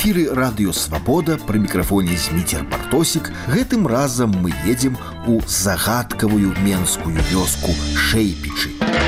эфіры радыё Свабода, пры мікрафоне Зміцер Бартосік. Гэтым разам мы едзем у загадкавую менскую вёску Шэйпічы.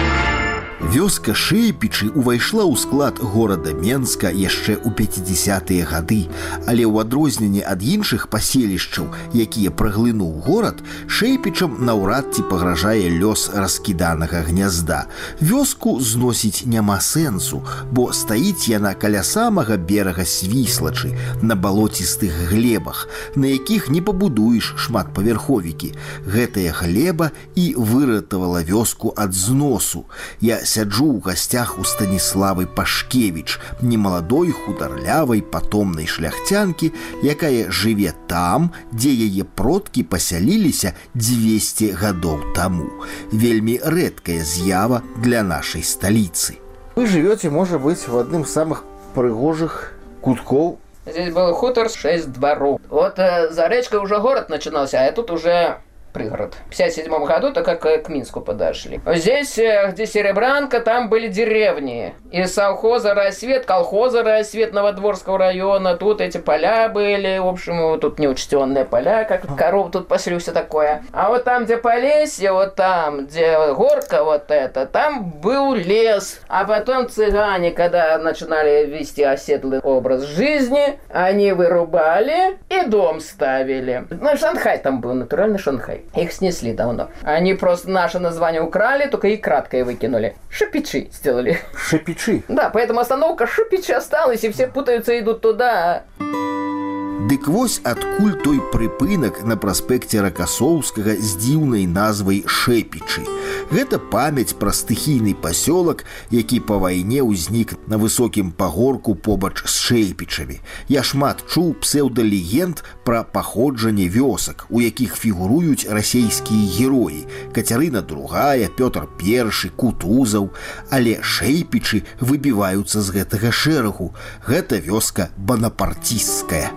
Вёска Шэйпічы ўвайшла ў склад горада Менска яшчэ ў 50-е гады, але ў адрозненне ад іншых паселішчаў, якія праглынуў горад, Шэйпічам наўрад ці пагражае лёс раскіданага гнязда. Вёску зносіць няма сэнсу, бо стаіць яна каля самага берага Свіслачы, на балоцістых глебах, на якіх не пабудуеш шматпавярховікі. Гэтая глеба і выратавала вёску ад зносу. Я сяджу ў гасцях у Станіславы Пашкевіч, немаладой хударлявай патомнай шляхцянкі, якая жыве там, дзе яе продкі пасяліліся 200 гадоў таму. Вельмі рэдкая з'ява для нашай сталіцы. Вы живете, может быть, в одном из самых пригожих кутков. Здесь был хутор 6 дворов. Вот за речкой уже город начинался, а тут уже пригород. В 57 году, так как к Минску подошли. Здесь, где Серебрянка, там были деревни. И совхоза «Рассвет», колхоза «Рассвет» Новодворского района. Тут эти поля были. В общем, тут неучтенные поля, как коров тут пошли, все такое. А вот там, где Полесье, вот там, где горка вот эта, там был лес. А потом цыгане, когда начинали вести оседлый образ жизни, они вырубали и дом ставили. Ну, Шанхай там был, натуральный Шанхай. Их снесли давно. Они просто наше название украли, только и краткое выкинули. Шэйпічы сделали. Шэйпічы? Да, поэтому остановка Шэйпічы осталась, и все путаются и идут туда. Дык вось адкуль той прыпынак на праспекце Ракасоўскага з дзіўнай назвай Шэйпічы. Гэта памяць пра стыхійны пасёлак, які па вайне ўзнік на высокім пагорку побач з Шэйпічамі. Я шмат чуў псеўдалегенд пра паходжанне вёсак, у якіх фігуруюць расейскія героі: Кацярына II, Пётр I, Кутузаў. Але Шэйпічы выбіваюцца з гэтага шэрагу. Гэта вёска банапартісцкая.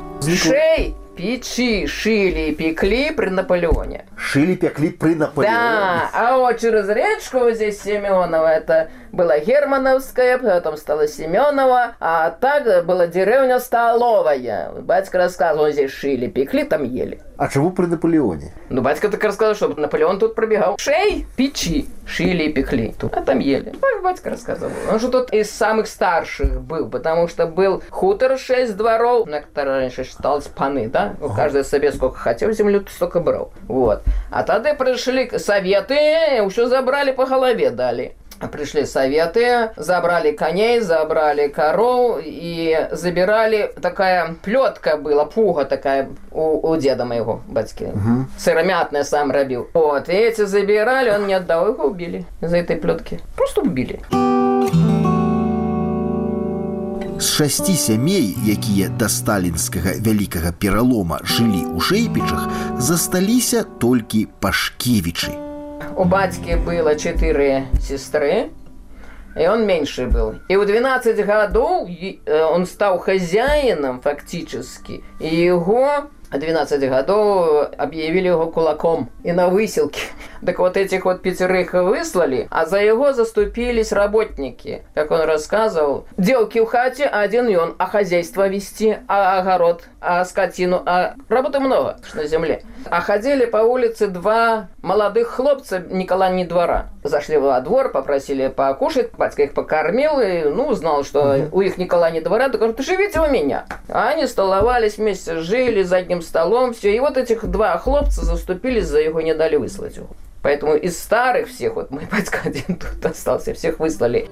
Шэйпічы шили и пекли при Наполеоне. Шили, пекли при Наполеоне? Да, а вот через речку вот здесь Семенова, это была Германовская, потом стала Семенова, а так была деревня Столовая. Батька рассказывал, здесь шили, пекли, там ели. А чего при Наполеоне? Ну, батька так рассказал, что Наполеон тут пробегал. Шэйпічы шили и пекли тут, а там ели. Так батька рассказывал. Он же тут из самых старших был, потому что был хутор 6 дворов, на которые раньше считалось паны, да? Каждый себе сколько хотел землю, столько брал. Вот. А тогда пришли советы, все забрали, по голове дали. Пришли советы, забрали коней, забрали коров и забирали, такая плетка была, пуга такая у деда моего, батьки. Сыромятная сам робил. Вот, и эти забирали, он не отдал, их убили из-за этой плетки. Просто убили. З 6 сямей, якія да сталінскага вялікага пералома жылі ў Шэйпічах, засталіся толькі Пашкевічы. У батьки было 4 сестры, и он меньше был. И в 12 годов он стал хозяином фактически, и его 12 годов объявили его кулаком и на выселке. Так вот этих вот 5 выслали, а за его заступились работники. Как он рассказывал, девки в хате, один и он, а хозяйство вести, а огород, а скотину, а работы много на земле. А ходили по улице 2 молодых хлопца Николая не двора. Зашли во двор, попросили покушать, батька их покормил и, узнал, что у их Николая не двора, так говорит, живите у меня. А они столовались вместе, жили за одним столом, все. И вот этих 2 хлопца заступились за его, не дали выслать его. Поэтому из старых всех, вот мой батька один тут остался, всех выслали.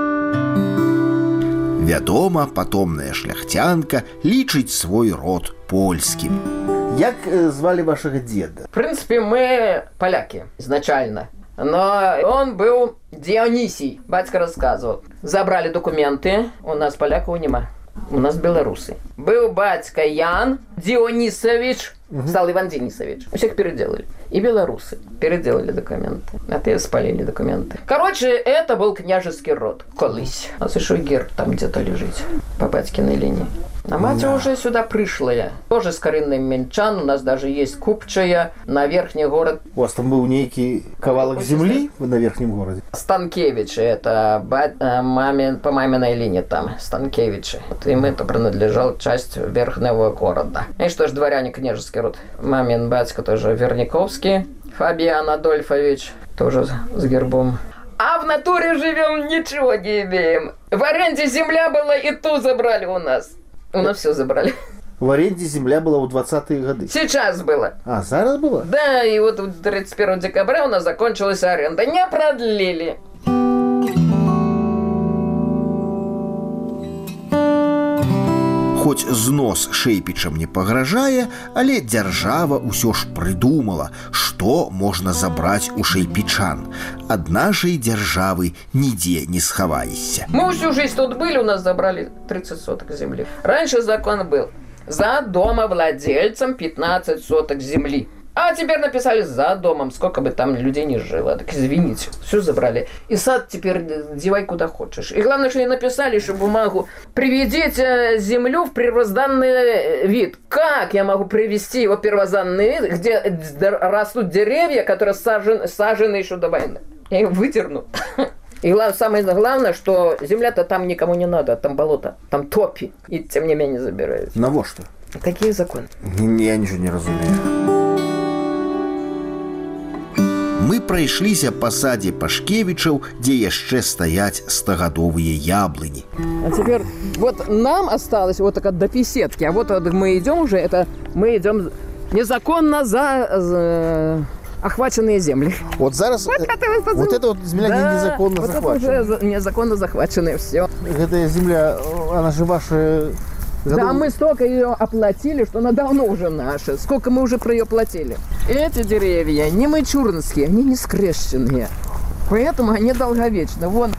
Вядома, патомная шляхтянка лічыць свой род польскім. Як звали вашего деда? В принципе, мы поляки изначально. Но он был Дионисий, батька рассказывал. Забрали документы, у нас поляков нема. У нас белорусы. Был батька Ян Дионисович, стал Иван Денисович. Всех переделали. И белорусы переделали документы. А те спалили документы. Короче, это был княжеский род. Колись. А еще герб там где-то лежит. По батькиной линии. А мать уже сюда прышлая. Тоже с коренным менчан. У нас даже есть купчая на верхний город. У вас там был некий кавалок земли на верхнем городе? Станкевичи. Это по маминой линии там. Станкевичи. Вот им это принадлежала часть верхнего города. И что ж, дворяне, княжеский род. Мамин батька тоже Верниковский. Фабиан Адольфович. Тоже с гербом. А в натуре живем, ничего не имеем. В аренде земля была, и ту забрали у нас. У нас все забрали. В аренде земля была в 20-е годы? Сейчас было. А, зараз было? Да, и вот 31 декабря у нас закончилась аренда. Не продлили. Хоць знос шэйпічам не пагражае, але дзяржава ўсё ж прыдумала, што можна забраць у шэйпічан. Ад нашай дзяржавы нідзе не схаваешся. Мы всю жизнь тут были, у нас забрали 30 соток земли. Раньше закон был: за домовладельцем 15 соток земли. А теперь написали за домом, сколько бы там людей не жило. Так извините, все забрали. И сад теперь девай куда хочешь. И главное, что и написали еще бумагу: приведите землю в первозданный вид. Как я могу привести его в первозданный вид, где растут деревья, которые сажены еще до войны? Я их выдерну. И самое главное, что земля-то там никому не надо, там болото, там топи. И тем не менее забирают. На во что? Такие законы. Я ничего не разумею. Мы прайшліся па садзе Пашкевічаў, дзе яшчэ стаяць стагадовыя яблыні. А теперь вот нам осталось вот так до беседки, а вот мы идем уже, это мы идем незаконно за охваченные земли. Вот зараз вот это вот земля, да, незаконно вот захвачена. Это уже незаконно захваченная, все. Эта земля, она же ваша. Да, мы столько ее оплатили, что она давно уже наша. Сколько мы уже про ее платили. Эти деревья не мичуринские, они не скрещенные. Поэтому они долговечны. Вон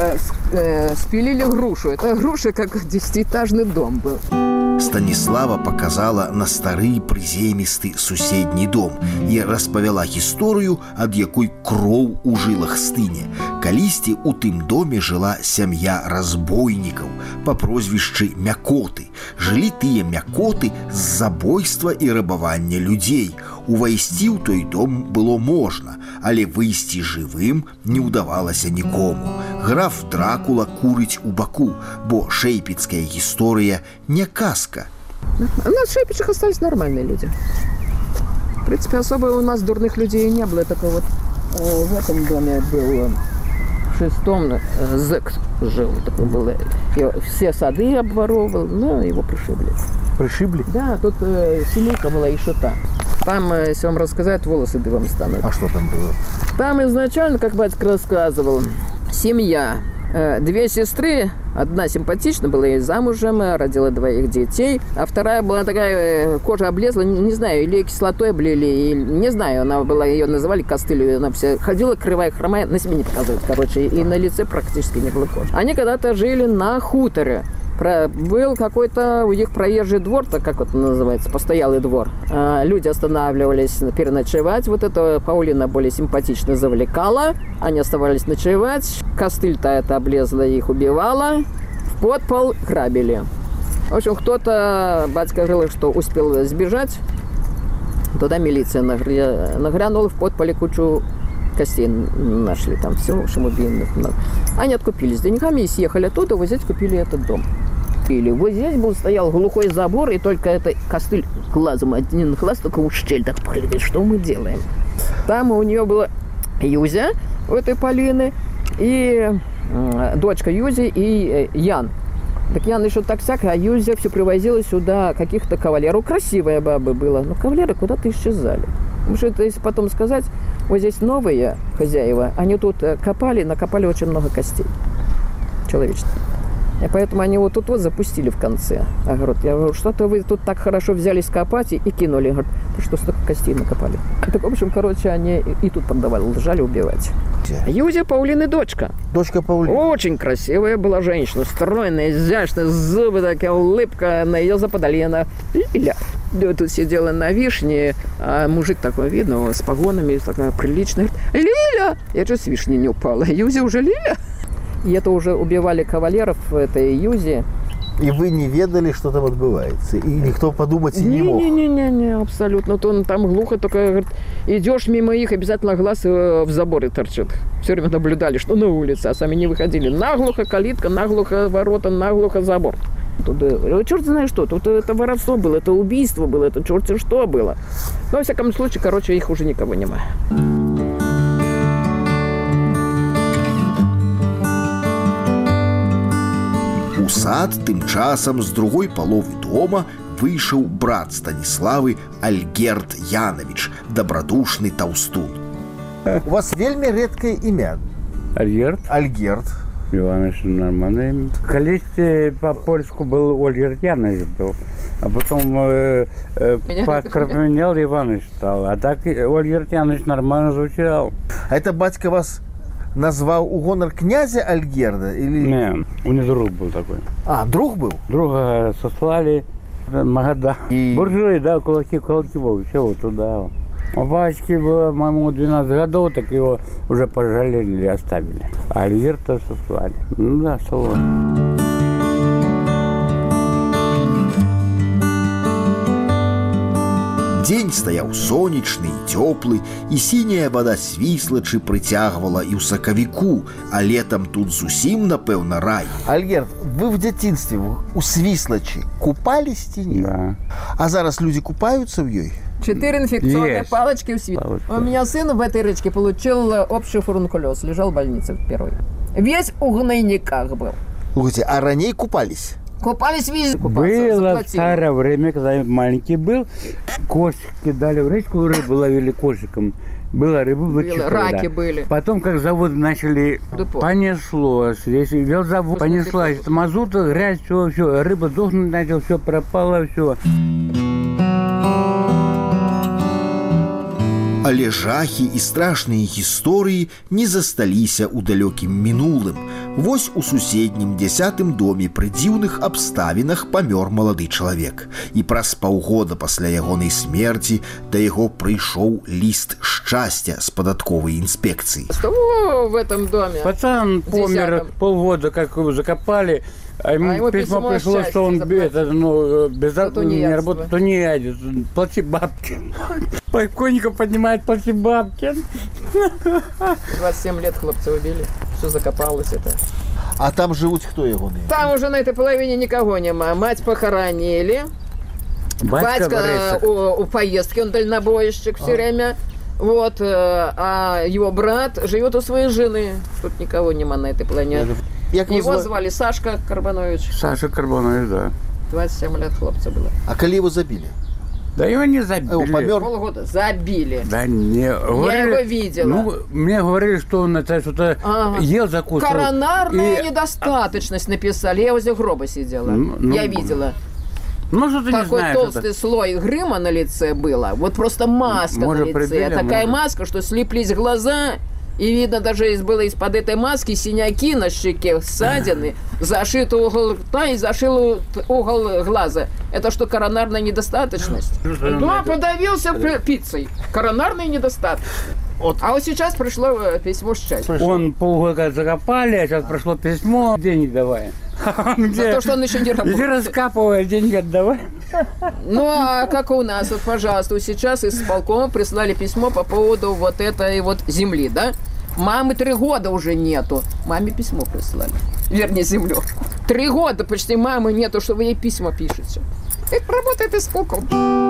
спилили грушу. Это груша как 10-этажный дом был. Станіслава показала на стары прыземісты суседні дом і распавяла гісторыю, ад якой кроў у жылах стыне. Калісьці у тым доме жыла сям'я разбойнікаў па прозвішчы Мякоты. Жылі тыя Мякоты з забойства і рабавання людзей. Увайсці ў той дом было можна, але выйсці жывым не ўдавалася нікому. Граф Дракула курыць у баку, бо шэйпіцкая гісторыя не казка. У нас в Шэйпічах остались нормальные люди. В принципе, особо у нас дурных людей не было. Такой вот в этом доме был в 6-м зэк жил. Такой был. И все сады обворовывал, но его пришибли. Пришибли? Да, тут семейка была еще та. Там, если вам рассказать, волосы дыбом станут. А что там было? Там изначально, как батька рассказывал, семья. 2 сестры, одна симпатична была и замужем, родила 2 детей, а вторая была такая, кожа облезла, не знаю, или кислотой облили, и, не знаю, она была, ее называли костылью, она вся ходила кривая, хромая, на себе не показывает, короче, и на лице практически не было кожи. Они когда-то жили на хуторе. Был какой-то у них проезжий двор, так как это называется, постоялый двор. Люди останавливались переночевать. Вот эта Паулина более симпатично завлекала. Они оставались ночевать. Костыль-то это облезла, их убивала. В подпол грабили. В общем, кто-то, батька говорил, что успел сбежать. Туда милиция нагрянула, в подполе кучу костей нашли. Там все, в общем, убийных. Они откупились деньгами и съехали оттуда, вот здесь купили этот дом. Вот здесь стоял глухой забор, и только это костыль глазом, один глаз только в щель так поглядит, что мы делаем. Там у нее была Юзя, у этой Полины, и дочка Юзи, и Ян. Так Ян еще так всякое, а Юзя все привозила сюда каких-то кавалеров. Красивая баба была, но кавалеры куда-то исчезали. Потому что это, если потом сказать, вот здесь новые хозяева, они тут накопали очень много костей человеческих. И поэтому они вот тут вот запустили в конце огород. Я говорю, что-то вы тут так хорошо взялись копать и кинули. Говорят, что столько костей накопали. Так, в общем, короче, они и тут продавали, лежали убивать. Юзя Паулины дочка. Дочка Паулины. Очень красивая была женщина, стройная, изящная, зубы такая, улыбка, на ее западали. Она Лиля. Тут сидела на вишне, а мужик такой, видно, с погонами, такая приличная. Лиля! Я же с вишни не упала. Юзя уже Лиля. И это уже убивали кавалеров этой Юзи. И вы не ведали, что там отбывается? И никто подумать и не мог? Не, абсолютно. То там глухо, только говорит, идешь мимо их, обязательно глаз в заборе торчит. Все время наблюдали, что на улице, а сами не выходили. Наглухо калитка, наглухо ворота, наглухо забор. Тут, черт знает что, тут это воровство было, это убийство было, это черт что было. Но, во всяком случае, короче, их уже никого нема. У сад тым часам з другой паловы дома выйшаў брат Станіславы Альгерд Янович, добрадушны таўстун. У вас вельми редкое имя. Альгерд. Альгерд. Иванович нормальное имя. Колись по-польску был Ольгерд Янович был. А потом паспорт поменял, Иванович стал. А так Ольгерд Янович нормально звучал. А это батька вас назвал у гонор князя Альгерда? Или... Не, у него друг был такой. А, друг был? Друга сослали в Магадан. И... Буржуи, да, кулаки, все вот туда. У батюшки было, моему 12 годов, так его уже пожалели или оставили. А Альгерда сослали. Ну да, салон. Дзень стаяў сонечны і цёплы, і сіняя вада Свіслачы прыцягвала і ў сакавіку, а летом тут зусім, напэўна, рай. Альгерд, вы в детстве у Свислочи купались в тени? Да. А зараз люди купаются в ей? 4 инфекционных Есть. палочки в свете. Палочка. У меня сын в этой речке получил общий фурункулез, лежал в больнице в первой. Весь в гнойниках был. Слушайте, а ранее купались? Купались везде. Было в старое время, когда я маленький был, кошек кидали в речку, рыбу ловили кошиком. Была рыба, вычерпывали. Раки были. Потом, как завод начали, Депо. понеслось. Здесь вел завод, понеслась мазут, грязь, все, рыба дохнуть начала, все пропало, все. Але жахі і страшныя гісторыі не засталіся ў далёкім мінулым. Вось у суседнім 10-м доме пры дзіўных абставінах памёр малады чалавек. І праз паўгода пасля ягонай смерці да яго прыйшоў ліст шчасця з падатковай інспекцыі. Что в этом доме? Пацан помер, полгода как его закопали, а ему письмо пришло, что он без тунеядства. работы, тунеядец, плати бабки. Покойников поднимает, плати бабки. 27 лет хлопца убили. Что закопалось это? А там живут кто его? Там уже на этой половине никого нема. Мать похоронили. Батька у поездки, он дальнобойщик все время. Вот, а его брат живет у своей жены. Тут никого нема на этой планете. Его звали Сашка Карбанович. Саша Карбанович, да. 27 лет хлопца было. А коли его забили? Да его не забили. Он помер? Полгода забили. Да не. Я его видела. Ну, мне говорили, что он это что-то ел, закусывал. Коронарная недостаточность написали. Я возле гроба сидела. Я видела. Ну, что ты не Такой знаешь. толстый слой грима на лице было. Вот просто маска на лице. Прибили, такая маска, что слиплись глаза. И видно, даже было из-под этой маски синяки на щеке, ссадины, зашит угол рта и зашил угол глаза. Это что, коронарная недостаточность? Да, подавился пиццей. Коронарная недостаточность. А вот сейчас пришло письмо счастья. Он полгода закопали, а сейчас прошло письмо, денег давай. За то, что он еще не работает. Иди раскапывай, деньги отдавай. Ну, а как у нас, вот, пожалуйста, сейчас из исполкома прислали письмо по поводу вот этой вот земли, да? Мамы 3 года уже нету. Маме письмо прислали. Вернее, землю. 3 года почти мамы нету, что вы ей письма пишете. Работает исполком.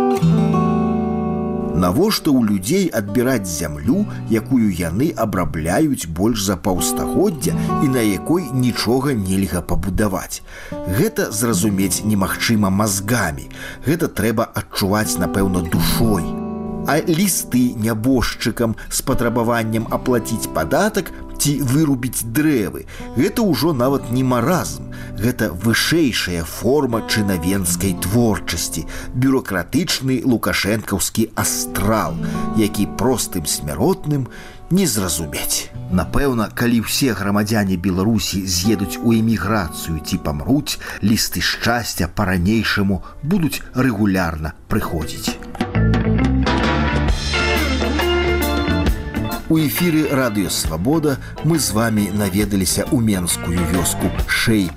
Навошта ў людзей адбіраць зямлю, якую яны абрабляюць больш за паўстагоддзя і на якой нічога нельга пабудаваць. Гэта зразумець немагчыма мазгамі. Гэта трэба адчуваць, напэўна, душой. А лісты нябожчыкам з патрабаваннем аплаціць падатак ці вырубіць дрэвы – гэта ўжо нават не маразм. Гэта вышэйшая форма чынавенскай творчасці, бюрократычны лукашэнкаўскі астрал, які простым смяротным не зразумець. Напэўна, калі ўсе грамадзяне Беларусі з'едуць у эміграцыю ці памруць, лісты шчасця па-ранейшаму будуць рэгулярна прыходзіць. У эфіры радыё Свабода мы з вамі наведаліся ў менскую вёску Шэй.